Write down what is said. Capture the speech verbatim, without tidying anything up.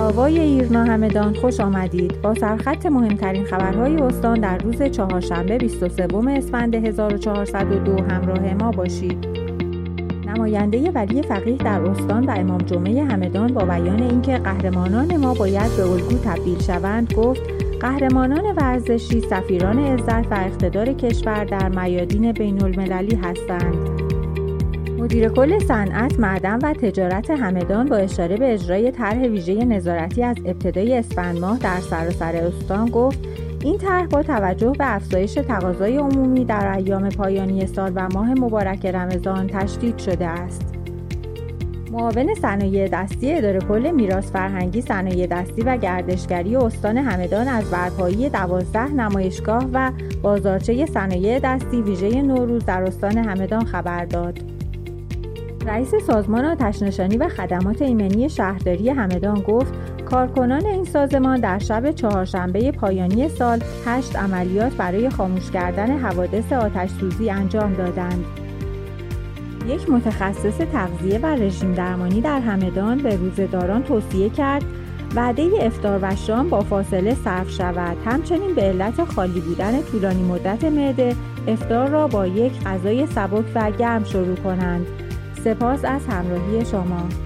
آوای ایرنا همدان، خوش آمدید. با سرخط مهمترین خبرهای استان در روز چهارشنبه بیست و سوم اسفند هزار و چهارصد و دو همراه ما باشید. نماینده ولی فقیه در استان و امام جمعه همدان با بیان اینکه قهرمانان ما باید به الگو تبدیل شوند گفت قهرمانان ورزشی سفیران عزت و اقتدار کشور در میادین بین المللی هستند. مدیر کل صنعت، معدن و تجارت همدان با اشاره به اجرای طرح ویژه نظارتی از ابتدای اسفند ماه در سراسر استان گفت این طرح با توجه به افزایش تقاضای عمومی در ایام پایانی سال و ماه مبارک رمضان تشدید شده است. معاون صنایع دستی اداره کل میراث فرهنگی، صنایع دستی و گردشگری استان همدان از برپایی دوازده نمایشگاه و بازارچه صنایع دستی ویژه نوروز در استان همدان خبر داد. رئیس سازمان آتش‌نشانی و خدمات ایمنی شهرداری همدان گفت کارکنان این سازمان در شب چهارشنبه پایانی سال هشت عملیات برای خاموش کردن حوادث آتش‌سوزی انجام دادند. یک متخصص تغذیه و رژیم درمانی در همدان به روزه‌داران توصیه کرد وعده افطار و شام با فاصله صرف شود. همچنین به علت خالی بودن طولانی مدت معده افطار را با یک غذای سبک و گرم شروع کنند. سپاس از همراهی شما.